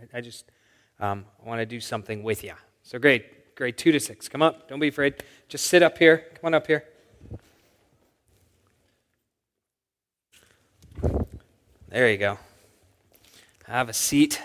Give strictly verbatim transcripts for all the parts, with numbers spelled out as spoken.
I just um, want to do something with you. So grade, grade two to six. Come up. Don't be afraid. Just sit up here. Come on up here. There you go. Have a seat.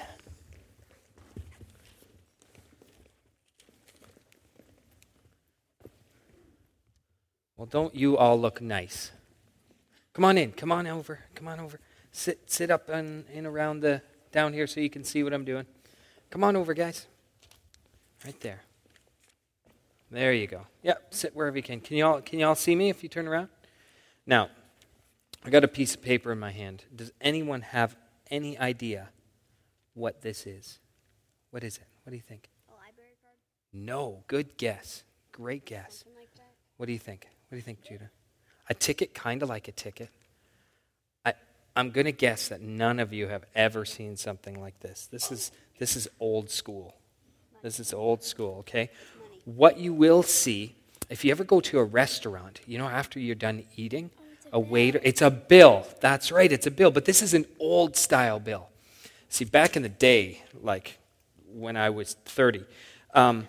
Well, don't you all look nice? Come on in. Come on over. Come on over. Sit sit up and in around the down here so you can see what I'm doing. Come on over, guys. Right there. There you go. Yep, sit wherever you can. Can you all can you all see me if you turn around? Now, I got a piece of paper in my hand. Does anyone have any idea what this is? What is it? What do you think? A library card? No. Good guess. Great guess. Something like that. What do you think? What do you think, Judah? A ticket, kind of like a ticket. I, I'm going to guess that none of you have ever seen something like this. This is this is old school. This is old school, okay? What you will see, if you ever go to a restaurant, you know, after you're done eating, a waiter, it's a bill. That's right, it's a bill. But this is an old style bill. See, back in the day, like when I was thirty, um,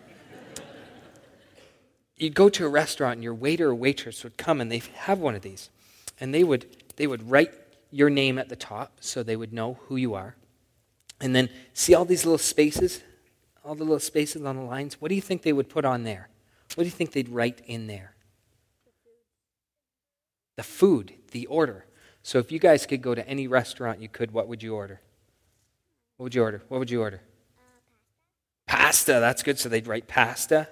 you'd go to a restaurant and your waiter or waitress would come and they'd have one of these. And they would they would write your name at the top so they would know who you are. And then see all these little spaces, all the little spaces on the lines? What do you think they would put on there? What do you think they'd write in there? The food, the order. So if you guys could go to any restaurant you could, what would you order? What would you order? What would you order? Uh, pasta. Pasta, that's good. So they'd write pasta.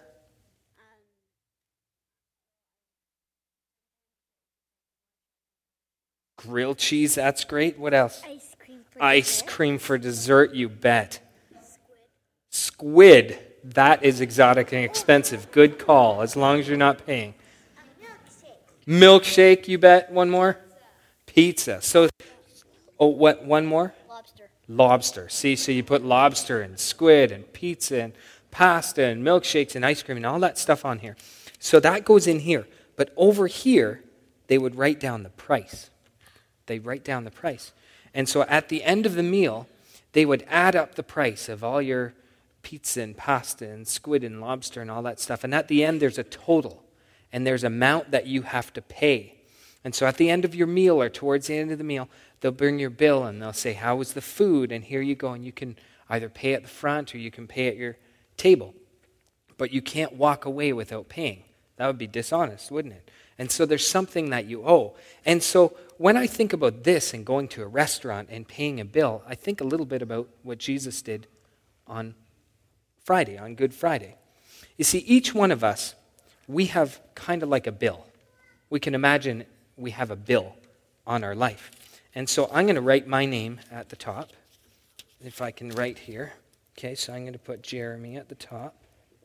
Grilled cheese, that's great. What else? Ice cream for Ice dessert. cream for dessert, you bet. Squid. Squid, that is exotic and expensive. Good call, as long as you're not paying. A milkshake. Milkshake, you bet. One more? Pizza. So, oh, what? One more? Lobster. Lobster. See, so you put lobster and squid and pizza and pasta and milkshakes and ice cream and all that stuff on here. So that goes in here. But over here, they would write down the price. They write down the price. And so at the end of the meal, they would add up the price of all your pizza and pasta and squid and lobster and all that stuff. And at the end, there's a total. And there's an amount that you have to pay. And so at the end of your meal or towards the end of the meal, they'll bring your bill and they'll say, how was the food? And here you go. And you can either pay at the front or you can pay at your table. But you can't walk away without paying. That would be dishonest, wouldn't it? And so there's something that you owe. And so when I think about this and going to a restaurant and paying a bill, I think a little bit about what Jesus did on Friday, on Good Friday. You see, each one of us, we have kind of like a bill. We can imagine we have a bill on our life. And so I'm going to write my name at the top, if I can write here. Okay, so I'm going to put Jeremy at the top.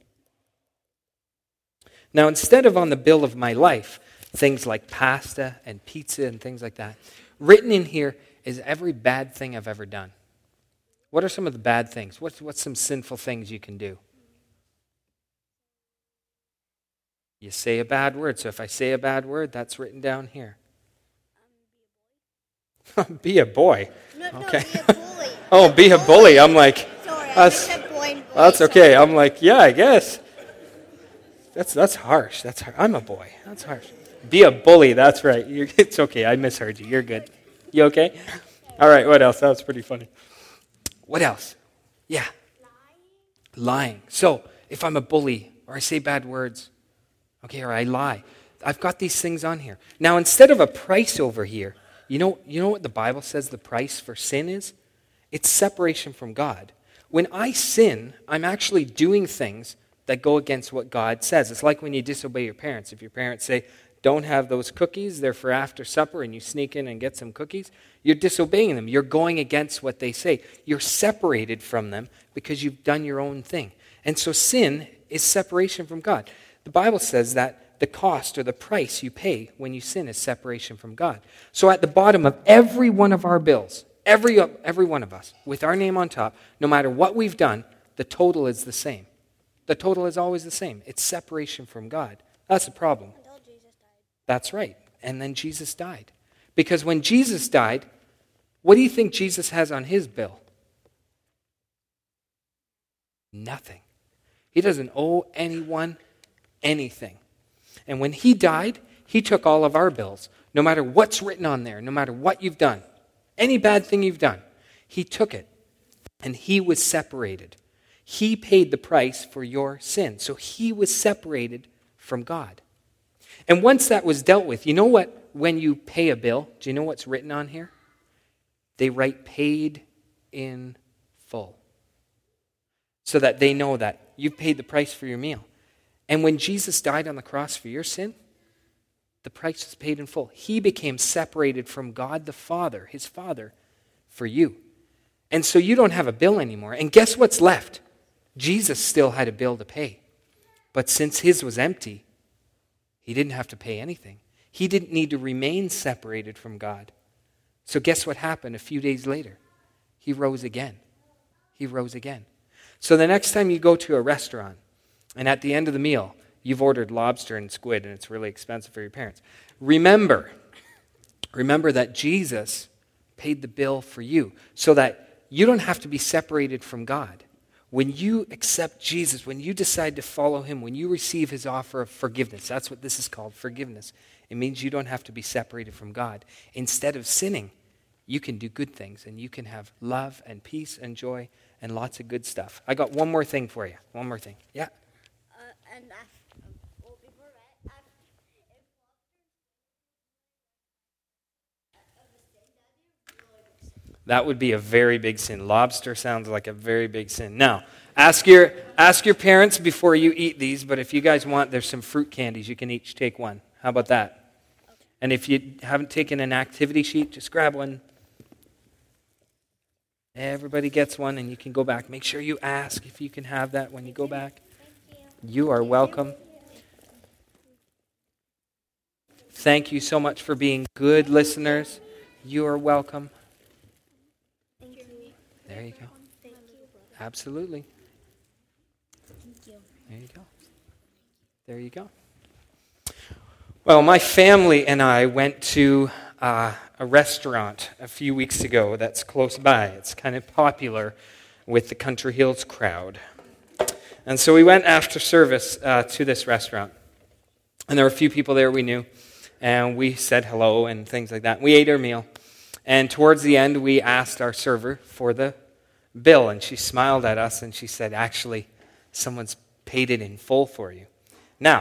Now, instead of on the bill of my life, things like pasta and pizza and things like that, written in here is every bad thing I've ever done. What are some of the bad things? What's, what's some sinful things you can do? You say a bad word. So if I say a bad word, that's written down here. Um, Be a boy. No, Okay. no, be a bully. Oh, be a bully. I'm like, Sorry, I that's, just said boy and boy. that's okay. I'm like, yeah, I guess. That's that's harsh. That's har- I'm a boy. That's harsh. Be a bully. That's right. You're, it's okay. I misheard you. You're good. You okay? All right. What else? That was pretty funny. What else? Yeah. Lying. Lying. So if I'm a bully or I say bad words, okay, or I lie, I've got these things on here. Now, instead of a price over here, you know, you know what the Bible says the price for sin is? It's separation from God. When I sin, I'm actually doing things that go against what God says. It's like when you disobey your parents. If your parents say, don't have those cookies, they're for after supper, and you sneak in and get some cookies, you're disobeying them. You're going against what they say. You're separated from them because you've done your own thing. And so sin is separation from God. The Bible says that the cost or the price you pay when you sin is separation from God. So at the bottom of every one of our bills, every, every one of us, with our name on top, no matter what we've done, the total is the same. The total is always the same. It's separation from God. That's the problem. Until Jesus died. That's right. And then Jesus died. Because when Jesus died, what do you think Jesus has on his bill? Nothing. He doesn't owe anyone anything. And when he died, he took all of our bills. No matter what's written on there, no matter what you've done, any bad thing you've done, he took it. And he was separated. He paid the price for your sin. So he was separated from God. And once that was dealt with, you know what? When you pay a bill, do you know what's written on here? They write paid in full. So that they know that you've paid the price for your meal. And when Jesus died on the cross for your sin, the price was paid in full. He became separated from God the Father, his Father, for you. And so you don't have a bill anymore. And guess what's left? Jesus still had a bill to pay. But since his was empty, he didn't have to pay anything. He didn't need to remain separated from God. So guess what happened a few days later? He rose again. He rose again. So the next time you go to a restaurant, and at the end of the meal, you've ordered lobster and squid, and it's really expensive for your parents. Remember, remember that Jesus paid the bill for you so that you don't have to be separated from God. When you accept Jesus, when you decide to follow him, when you receive his offer of forgiveness, that's what this is called, forgiveness. It means you don't have to be separated from God. Instead of sinning, you can do good things, and you can have love and peace and joy and lots of good stuff. I got one more thing for you. One more thing. Yeah? Uh, and I, well, before that, I, That would be a very big sin. Lobster sounds like a very big sin. Now, ask your ask your parents before you eat these, but if you guys want, there's some fruit candies. You can each take one. How about that? Okay. And if you haven't taken an activity sheet, just grab one. Everybody gets one, and you can go back. Make sure you ask if you can have that when you go back. Thank you. You are welcome. Thank you so much for being good listeners. You are welcome. Thank you. There you go. Thank you. Absolutely. Thank you. There you go. There you go. Well, my family and I went to uh, a restaurant a few weeks ago that's close by. It's kind of popular with the Country Hills crowd. And so we went after service uh, to this restaurant. And there were a few people there we knew. And we said hello and things like that. We ate our meal. And towards the end, we asked our server for the bill. And she smiled at us and she said, actually, someone's paid it in full for you. Now,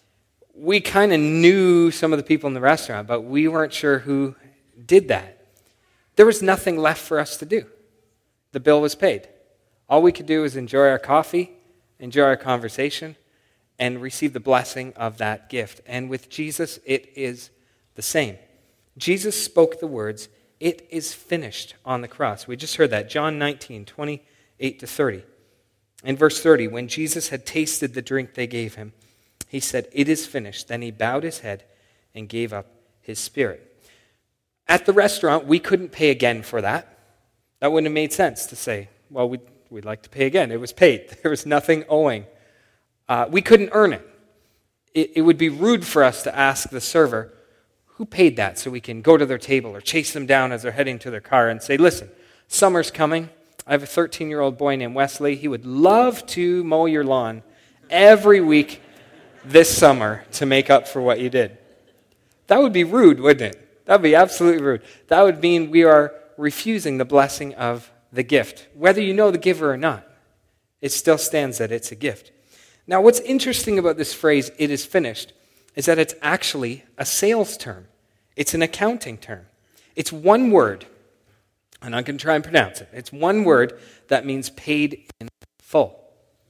we kind of knew some of the people in the restaurant, but we weren't sure who did that. There was nothing left for us to do. The bill was paid. All we could do was enjoy our coffee, enjoy our conversation, and receive the blessing of that gift. And with Jesus, it is the same. Jesus spoke the words, "It is finished," on the cross. We just heard that. John nineteen, twenty-eight to thirty. In verse thirty, when Jesus had tasted the drink they gave him, he said, "It is finished." Then he bowed his head and gave up his spirit. At the restaurant, we couldn't pay again for that. That wouldn't have made sense to say, well, we'd, we'd like to pay again. It was paid. There was nothing owing. Uh, we couldn't earn it. it. It would be rude for us to ask the server, who paid that, so we can go to their table or chase them down as they're heading to their car and say, listen, summer's coming. I have a thirteen-year-old boy named Wesley. He would love to mow your lawn every week this summer to make up for what you did. That would be rude, wouldn't it? That would be absolutely rude. That would mean we are refusing the blessing of the gift. Whether you know the giver or not, it still stands that it's a gift. Now, what's interesting about this phrase, "it is finished," is that it's actually a sales term. It's an accounting term. It's one word, and I'm going to try and pronounce it. It's one word that means paid in full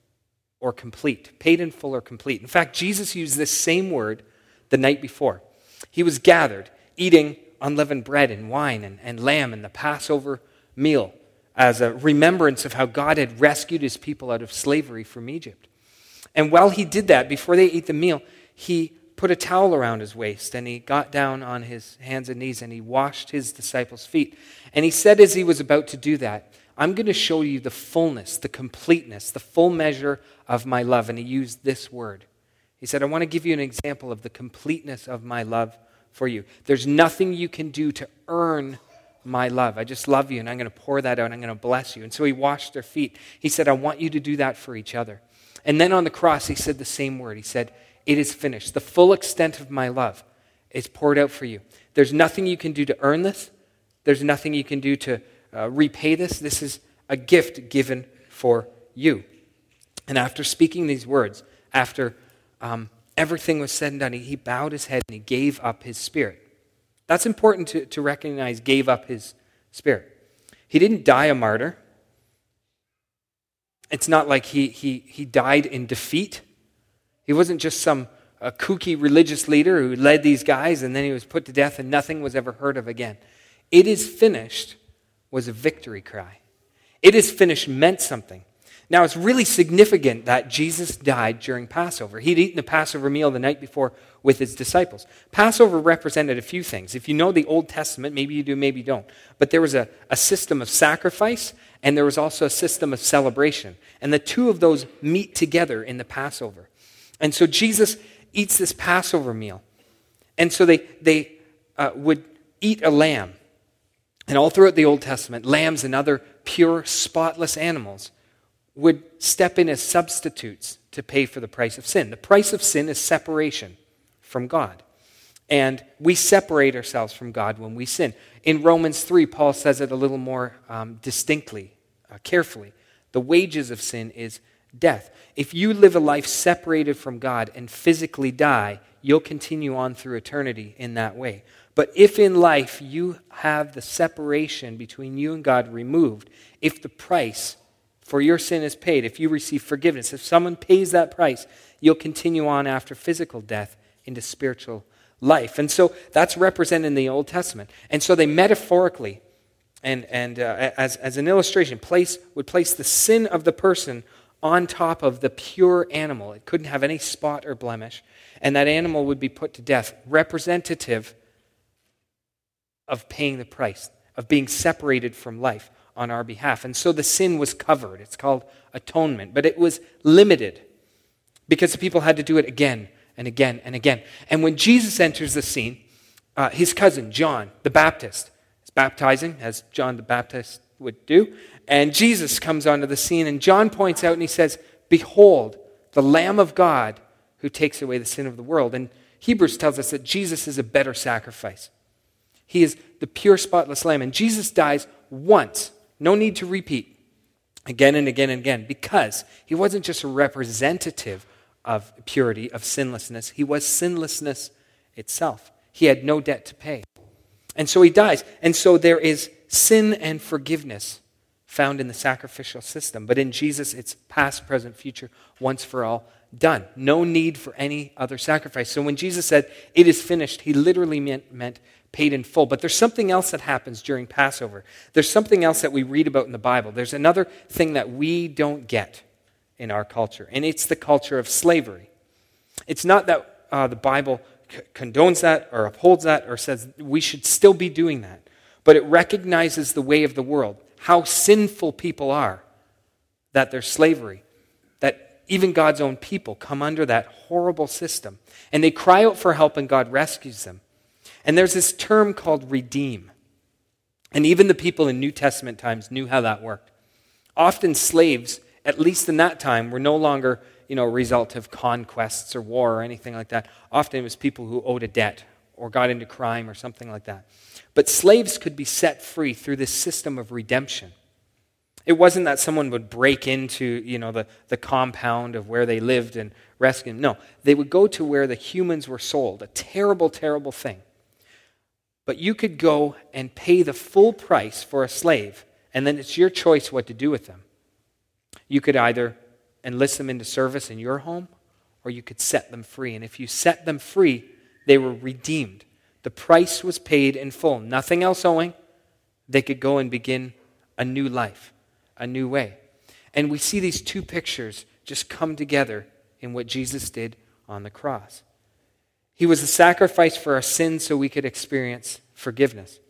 or complete. Paid in full or complete. In fact, Jesus used this same word the night before. He was gathered, eating unleavened bread and wine and, and lamb and the Passover meal as a remembrance of how God had rescued his people out of slavery from Egypt. And while he did that, before they ate the meal, he put a towel around his waist and he got down on his hands and knees and he washed his disciples' feet. And he said as he was about to do that, I'm going to show you the fullness, the completeness, the full measure of my love. And he used this word. He said, I want to give you an example of the completeness of my love for you. There's nothing you can do to earn my love. I just love you, and I'm going to pour that out. I'm going to bless you. And so he washed their feet. He said, I want you to do that for each other. And then on the cross, he said the same word. He said, it is finished. The full extent of my love is poured out for you. There's nothing you can do to earn this. There's nothing you can do to uh, repay this. This is a gift given for you. And after speaking these words, after um, everything was said and done, he, he bowed his head and he gave up his spirit. That's important to, to recognize, gave up his spirit. He didn't die a martyr. It's not like he, he, he died in defeat. He wasn't just some uh, kooky religious leader who led these guys and then he was put to death and nothing was ever heard of again. It is finished was a victory cry. It is finished meant something. Now, it's really significant that Jesus died during Passover. He'd eaten the Passover meal the night before with his disciples. Passover represented a few things. If you know the Old Testament, maybe you do, maybe you don't. But there was a, a system of sacrifice, and there was also a system of celebration. And the two of those meet together in the Passover. And so Jesus eats this Passover meal. And so they, they uh, would eat a lamb. And all throughout the Old Testament, lambs and other pure, spotless animals would step in as substitutes to pay for the price of sin. The price of sin is separation from God. And we separate ourselves from God when we sin. In Romans three, Paul says it a little more um, distinctly, uh, carefully. The wages of sin is death. If you live a life separated from God and physically die, you'll continue on through eternity in that way. But if in life you have the separation between you and God removed, if the price for your sin is paid, if you receive forgiveness, if someone pays that price, you'll continue on after physical death into spiritual life. And so that's represented in the Old Testament. And so they metaphorically, and, and uh, as, as an illustration, place would place the sin of the person on top of the pure animal. It couldn't have any spot or blemish. And that animal would be put to death, representative of paying the price, of being separated from life on our behalf. And so the sin was covered. It's called atonement. But it was limited because the people had to do it again and again and again. And when Jesus enters the scene, uh, his cousin, John the Baptist, is baptizing, as John the Baptist would do. And Jesus comes onto the scene, and John points out and he says, behold, the Lamb of God who takes away the sin of the world. And Hebrews tells us that Jesus is a better sacrifice. He is the pure, spotless Lamb. And Jesus dies once. No need to repeat again and again and again, because he wasn't just a representative of purity, of sinlessness. He was sinlessness itself. He had no debt to pay. And so he dies. And so there is sin and forgiveness found in the sacrificial system. But in Jesus, it's past, present, future, once for all, done. No need for any other sacrifice. So when Jesus said, it is finished, he literally meant, meant paid in full. But there's something else that happens during Passover. There's something else that we read about in the Bible. There's another thing that we don't get in our culture, and it's the culture of slavery. It's not that uh, the Bible c- condones that or upholds that or says we should still be doing that, but it recognizes the way of the world, how sinful people are, that there's slavery, that even God's own people come under that horrible system, and they cry out for help and God rescues them. And there's this term called redeem. And even the people in New Testament times knew how that worked. Often slaves, at least in that time, were no longer, you know, a result of conquests or war or anything like that. Often it was people who owed a debt or got into crime or something like that. But slaves could be set free through this system of redemption. It wasn't that someone would break into, you know, the, the compound of where they lived and rescue them. No, they would go to where the humans were sold. A terrible, terrible thing. But you could go and pay the full price for a slave, and then it's your choice what to do with them. You could either enlist them into service in your home, or you could set them free. And if you set them free, they were redeemed. The price was paid in full. Nothing else owing. They could go and begin a new life, a new way. And we see these two pictures just come together in what Jesus did on the cross. He was a sacrifice for our sins so we could experience forgiveness.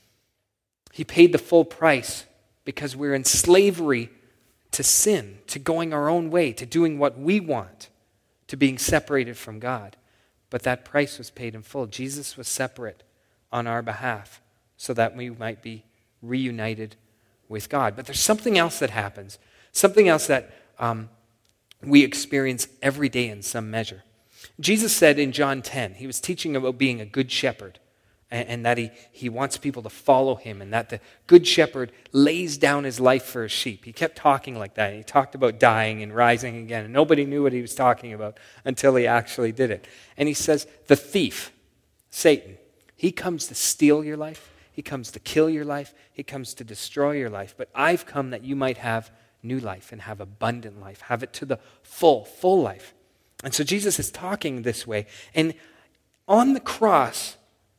He paid the full price because we're in slavery to sin, to going our own way, to doing what we want, to being separated from God. But that price was paid in full. Jesus was separate on our behalf so that we might be reunited with God. But there's something else that happens, something else that um, we experience every day in some measure. Jesus said in John ten, he was teaching about being a good shepherd, and, and that he, he wants people to follow him, and that the good shepherd lays down his life for his sheep. He kept talking like that. He talked about dying and rising again, and nobody knew what he was talking about until he actually did it. And he says, the thief, Satan, he comes to steal your life. He comes to kill your life. He comes to destroy your life. But I've come that you might have new life and have abundant life. Have it to the full, full life. And so Jesus is talking this way. And on the cross,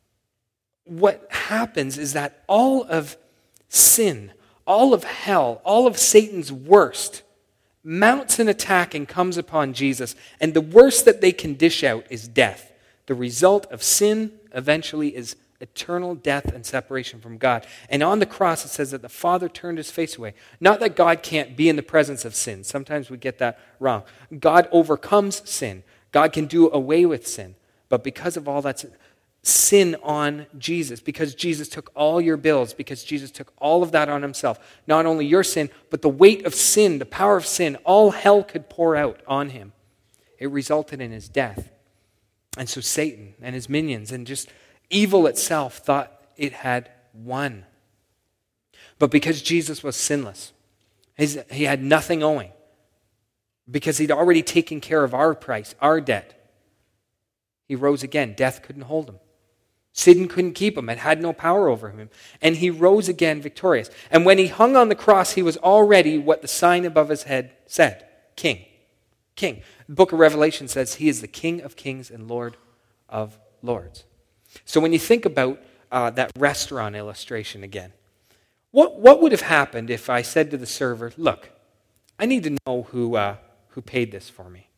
what happens is that all of sin, all of hell, all of Satan's worst mounts an attack and comes upon Jesus. And the worst that they can dish out is death. The result of sin eventually is eternal death and separation from God. And on the cross it says that the Father turned his face away. Not that God can't be in the presence of sin. Sometimes we get that wrong. God overcomes sin. God can do away with sin. But because of all that sin on Jesus, because Jesus took all your bills, because Jesus took all of that on himself, not only your sin, but the weight of sin, the power of sin, all hell could pour out on him. It resulted in his death. And so Satan and his minions and just evil itself thought it had won. But because Jesus was sinless, his, he had nothing owing, because he'd already taken care of our price, our debt, he rose again. Death couldn't hold him. Sin couldn't keep him. It had no power over him. And he rose again victorious. And when he hung on the cross, he was already what the sign above his head said. King. King. The book of Revelation says he is the King of kings and Lord of lords. So when you think about uh, that restaurant illustration again, what, what would have happened if I said to the server, look, I need to know who, uh, who paid this for me.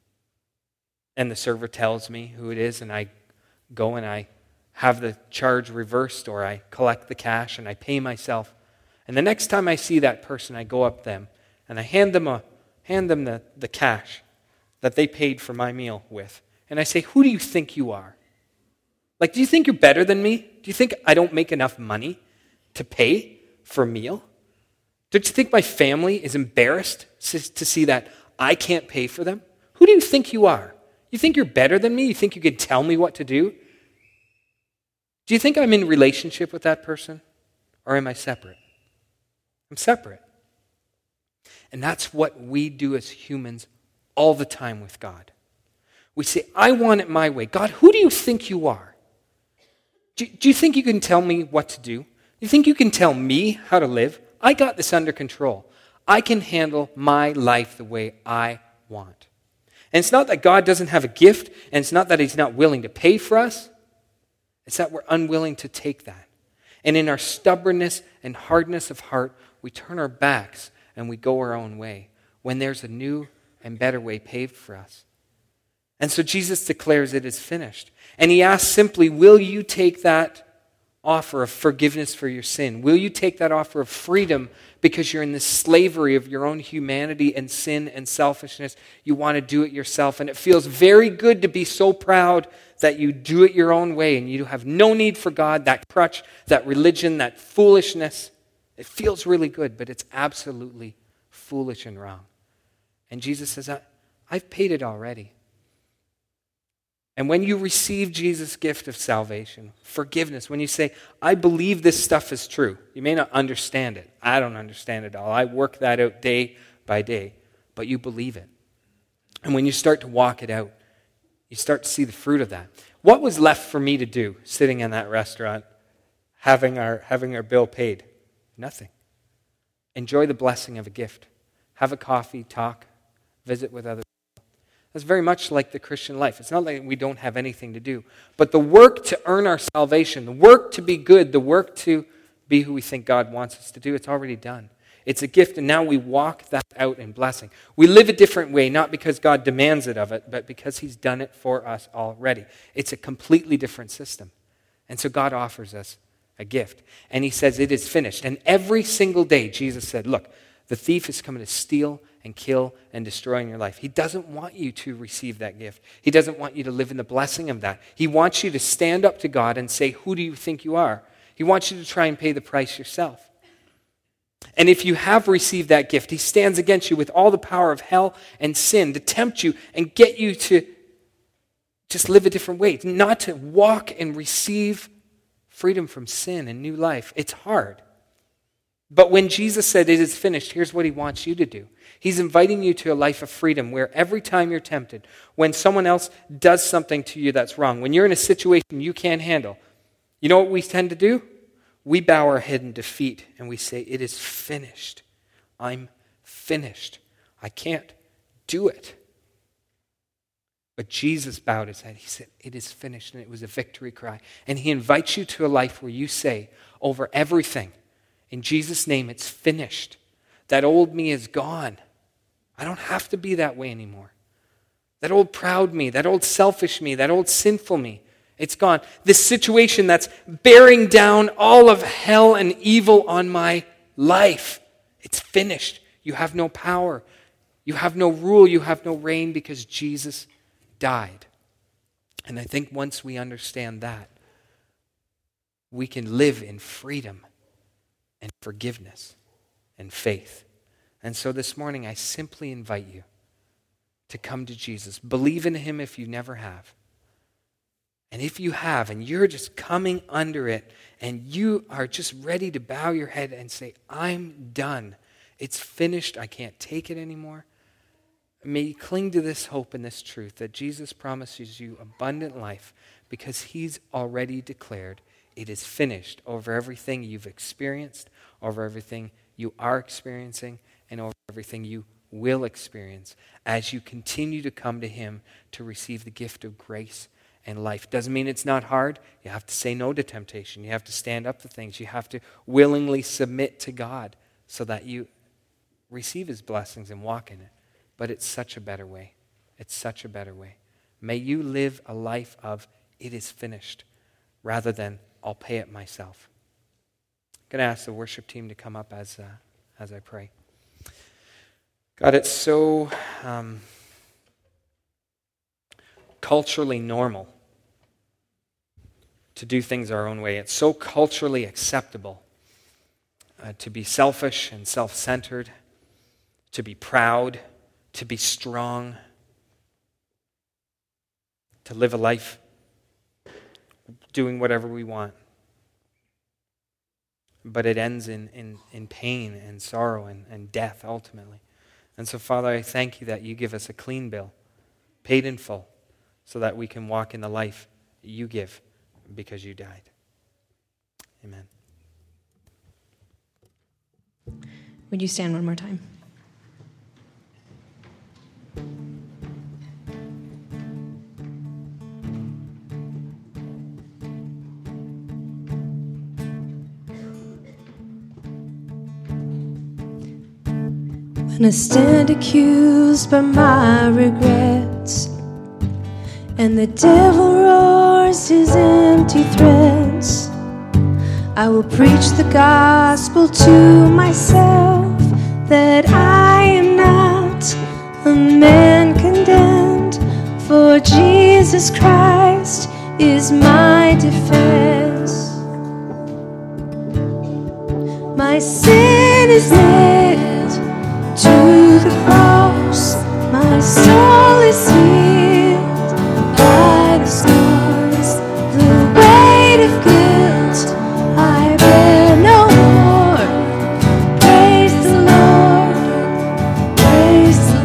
And the server tells me who it is, and I go and I have the charge reversed, or I collect the cash and I pay myself. And the next time I see that person, I go up them and I hand them, a, hand them the, the cash that they paid for my meal with. And I say, who do you think you are? Like, do you think you're better than me? Do you think I don't make enough money to pay for a meal? Don't you think my family is embarrassed to see that I can't pay for them? Who do you think you are? You think you're better than me? You think you could tell me what to do? Do you think I'm in relationship with that person? Or am I separate? I'm separate. And that's what we do as humans all the time with God. We say, I want it my way. God, who do you think you are? Do, do you think you can tell me what to do? You think you can tell me how to live? I got this under control. I can handle my life the way I want. And it's not that God doesn't have a gift, and it's not that he's not willing to pay for us. It's that we're unwilling to take that. And in our stubbornness and hardness of heart, we turn our backs and we go our own way when there's a new and better way paved for us. And so Jesus declares it is finished. And he asks simply, will you take that offer of forgiveness for your sin? Will you take that offer of freedom because you're in this slavery of your own humanity and sin and selfishness? You want to do it yourself, and it feels very good to be so proud that you do it your own way and you have no need for God, that crutch, that religion, that foolishness. It feels really good, but it's absolutely foolish and wrong. And Jesus says, I've paid it already. And when you receive Jesus' gift of salvation, forgiveness, when you say, I believe this stuff is true, you may not understand it. I don't understand it all. I work that out day by day, but you believe it. And when you start to walk it out, you start to see the fruit of that. What was left for me to do sitting in that restaurant, having our, having our bill paid? Nothing. Enjoy the blessing of a gift. Have a coffee, talk, visit with others. That's very much like the Christian life. It's not like we don't have anything to do. But the work to earn our salvation, the work to be good, the work to be who we think God wants us to do, it's already done. It's a gift, and now we walk that out in blessing. We live a different way, not because God demands it of it, but because he's done it for us already. It's a completely different system. And so God offers us a gift. And he says it is finished. And every single day, Jesus said, look, the thief is coming to steal and kill and destroy in your life. He doesn't want you to receive that gift. He doesn't want you to live in the blessing of that. He wants you to stand up to God and say, who do you think you are? He wants you to try and pay the price yourself. And if you have received that gift, he stands against you with all the power of hell and sin to tempt you and get you to just live a different way, not to walk and receive freedom from sin and new life. It's hard. But when Jesus said it is finished, here's what he wants you to do. He's inviting you to a life of freedom where every time you're tempted, when someone else does something to you that's wrong, when you're in a situation you can't handle, you know what we tend to do? We bow our head in defeat and we say, it is finished. I'm finished. I can't do it. But Jesus bowed his head. He said, it is finished. And it was a victory cry. And he invites you to a life where you say, over everything, in Jesus' name, it's finished. That old me is gone. I don't have to be that way anymore. That old proud me, that old selfish me, that old sinful me, it's gone. This situation that's bearing down all of hell and evil on my life, it's finished. You have no power. You have no rule. You have no reign because Jesus died. And I think once we understand that, we can live in freedom and forgiveness and faith. And so this morning, I simply invite you to come to Jesus. Believe in him if you never have. And if you have, and you're just coming under it, and you are just ready to bow your head and say, I'm done. It's finished. I can't take it anymore. May you cling to this hope and this truth that Jesus promises you abundant life because he's already declared it is finished over everything you've experienced, over everything you are experiencing, and over everything you will experience as you continue to come to him to receive the gift of grace and life. Doesn't mean it's not hard. You have to say no to temptation. You have to stand up to things. You have to willingly submit to God so that you receive his blessings and walk in it. But it's such a better way. It's such a better way. May you live a life of it is finished rather than I'll pay it myself. I'm going to ask the worship team to come up as, uh, as I pray. God, it's so um, culturally normal to do things our own way. It's so culturally acceptable uh, to be selfish and self-centered, to be proud, to be strong, to live a life doing whatever we want. But it ends in, in, in pain and sorrow and, and death ultimately. And so, Father, I thank you that you give us a clean bill, paid in full, so that we can walk in the life you give because you died. Amen. Would you stand one more time? When I stand accused by my regrets, and the devil roars his empty threats, I will preach the gospel to myself, that I am not a man condemned, for Jesus Christ is my defense. My sin is nailed to the cross, my soul is healed by the scars, the weight of guilt I bear no more. Praise the Lord, praise the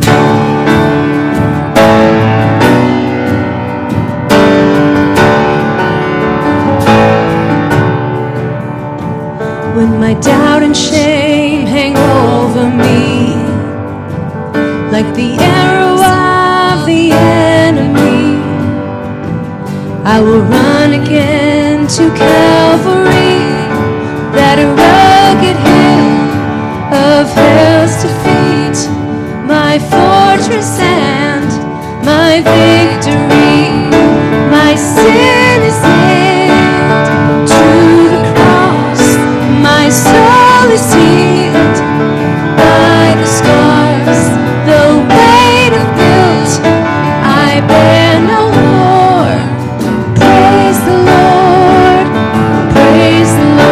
Lord. When my doubt and shame hang over me, like the arrow of the enemy, I will run again to Calvary, that rugged hill of hell's defeat, my fortress and my victory. My sin is nailed to the cross, my soul is healed by the scars, the weight of guilt I bear no more. Praise the Lord, praise the Lord.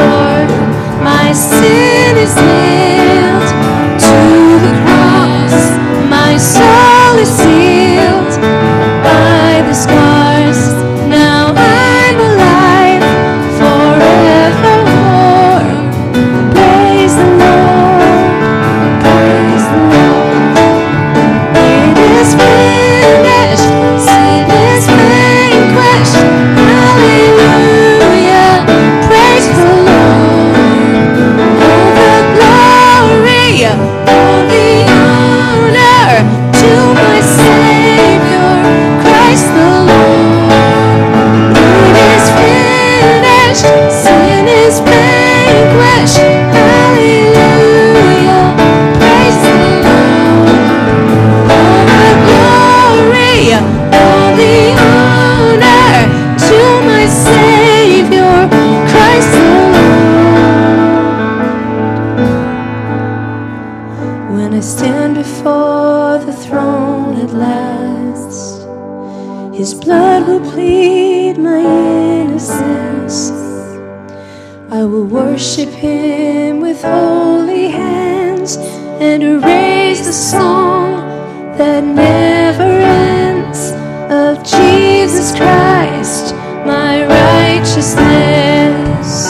His blood will plead my innocence. I will worship him with holy hands and raise the song that never ends of Jesus Christ, my righteousness.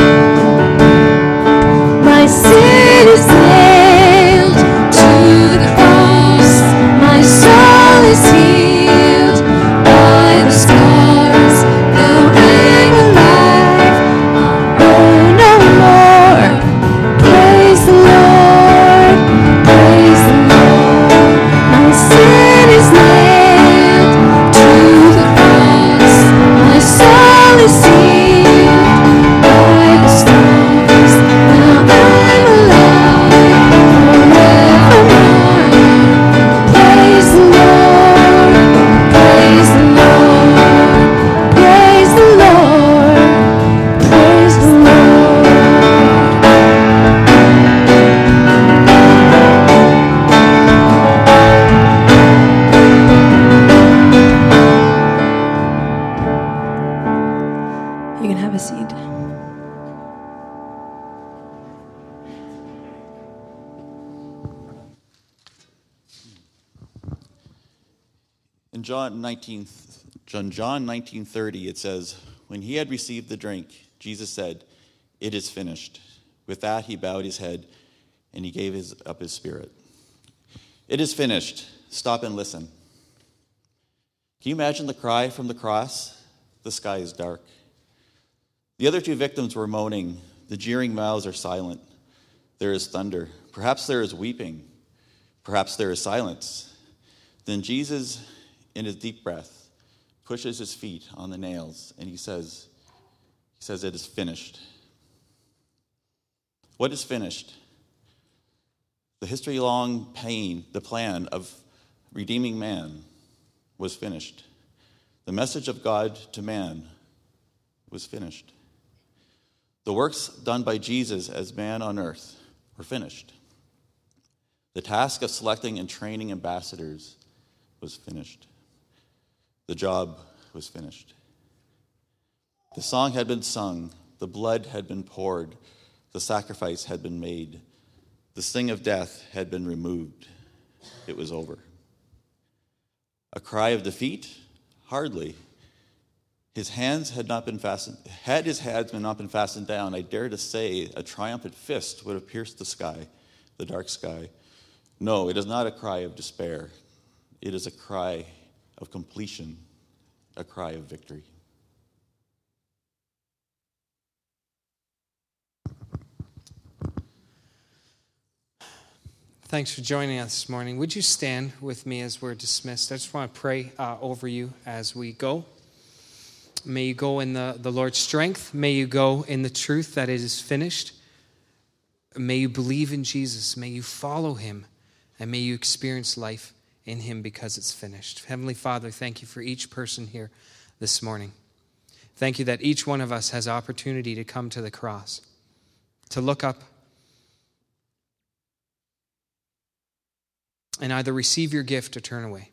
My sin is nailed to the cross, my soul is healed by the scars. Now I'm alive, oh no more. Praise the Lord, praise the Lord. My sin is nailed to the cross, my soul is healed by the scars. Now I'm alive forevermore. Praise the Lord, praise the Lord, praise the Lord, praise the Lord. You can have a seat. In John nineteen, John, John nineteen thirty, it says, when he had received the drink, Jesus said, "It is finished." With that, he bowed his head and he gave his, up his spirit. It is finished. Stop and listen. Can you imagine the cry from the cross? The sky is dark. The other two victims were moaning. The jeering mouths are silent. There is thunder. Perhaps there is weeping. Perhaps there is silence. Then Jesus, in his deep breath, pushes his feet on the nails, and he says, he says, "It is finished." What is finished? The history-long pain, the plan of redeeming man was finished. The message of God to man was finished. The works done by Jesus as man on earth were finished. The task of selecting and training ambassadors was finished. The job was finished. The song had been sung. The blood had been poured. The sacrifice had been made. The sting of death had been removed. It was over. A cry of defeat? Hardly. His hands had not been fastened. Had his hands not been fastened down, I dare to say a triumphant fist would have pierced the sky, the dark sky. No, it is not a cry of despair. It is a cry of completion, a cry of victory. Thanks for joining us this morning. Would you stand with me as we're dismissed? I just want to pray uh, over you as we go. May you go in the, the Lord's strength. May you go in the truth that it is finished. May you believe in Jesus. May you follow him. And may you experience life in him because it's finished. Heavenly Father, thank you for each person here this morning. Thank you that each one of us has opportunity to come to the cross, to look up and either receive your gift or turn away.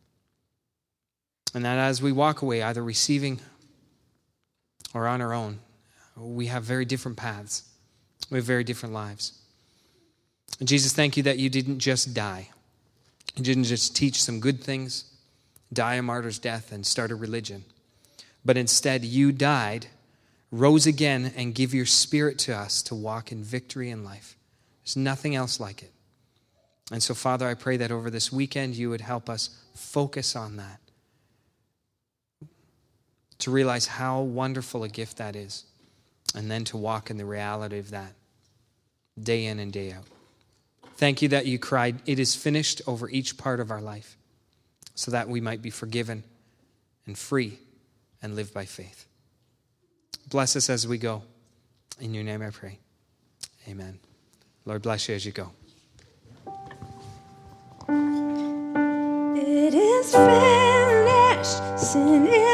And that as we walk away, either receiving or on our own, we have very different paths. We have very different lives. And Jesus, thank you that you didn't just die. You didn't just teach some good things, die a martyr's death, and start a religion. But instead, you died, rose again, and give your spirit to us to walk in victory in life. There's nothing else like it. And so, Father, I pray that over this weekend, you would help us focus on that, to realize how wonderful a gift that is, and then to walk in the reality of that day in and day out. Thank you that you cried, "It is finished," over each part of our life, so that we might be forgiven and free and live by faith. Bless us as we go. In your name I pray. Amen. Lord bless you as you go. It is finished. Sin is